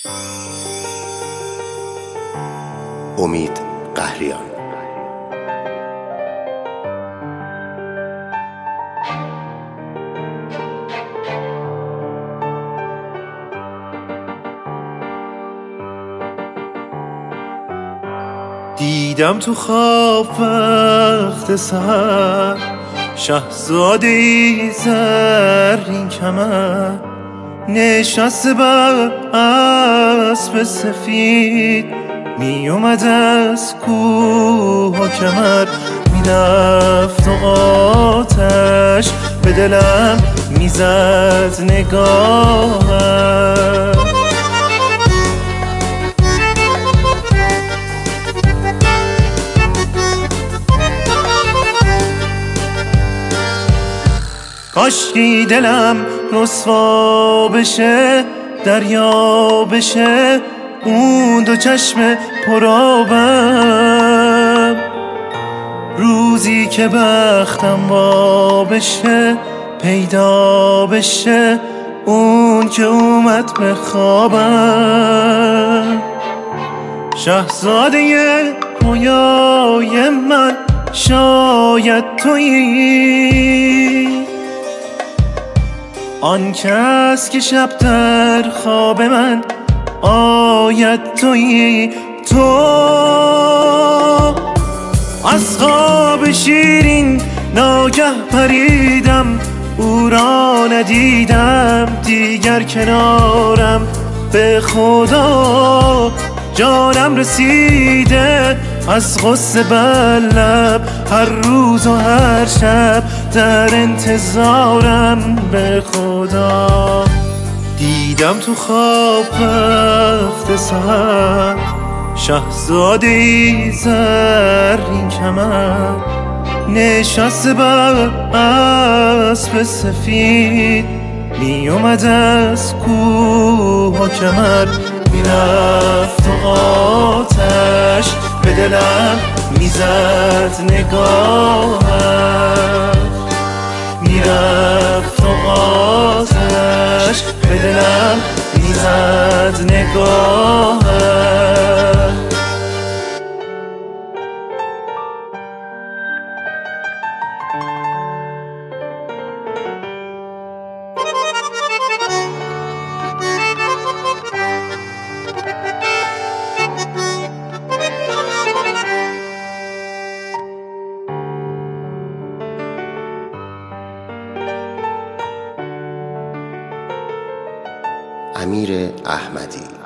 امید قهریان. دیدم تو خواب وقت سحر شهزاده ای زرین کمر، نشسته بر اسب سفید، می اومد از کوه و کمر، میرفت و آتش به دلم میزد نگاهش. کاشکی دلم رسوا بشه، دریا بشه اون دو چشم پرآبم، روزی که بختم وا بشه، پیدا بشه اون که اومد به خوابم. شهزاده رویای من شاید تویی، آن کس که شب در خواب من آید تویی. تو از خواب شیرین ناگه پریدم، او را ندیدم دیگر کنارم، به خدا جانم رسیده از غصه بر لب، هر روز و هر شب در انتظارم، به خدا. دیدم تو خواب وقت سحر شهزاده ای زرین کمر، نشسته بر اسب سفید، می اومد از کوه و کمر، میرفت و آتش به دلم میزد نگاهش، میرفت و آتش به دلم میزد نگاهش. امیر احمدی.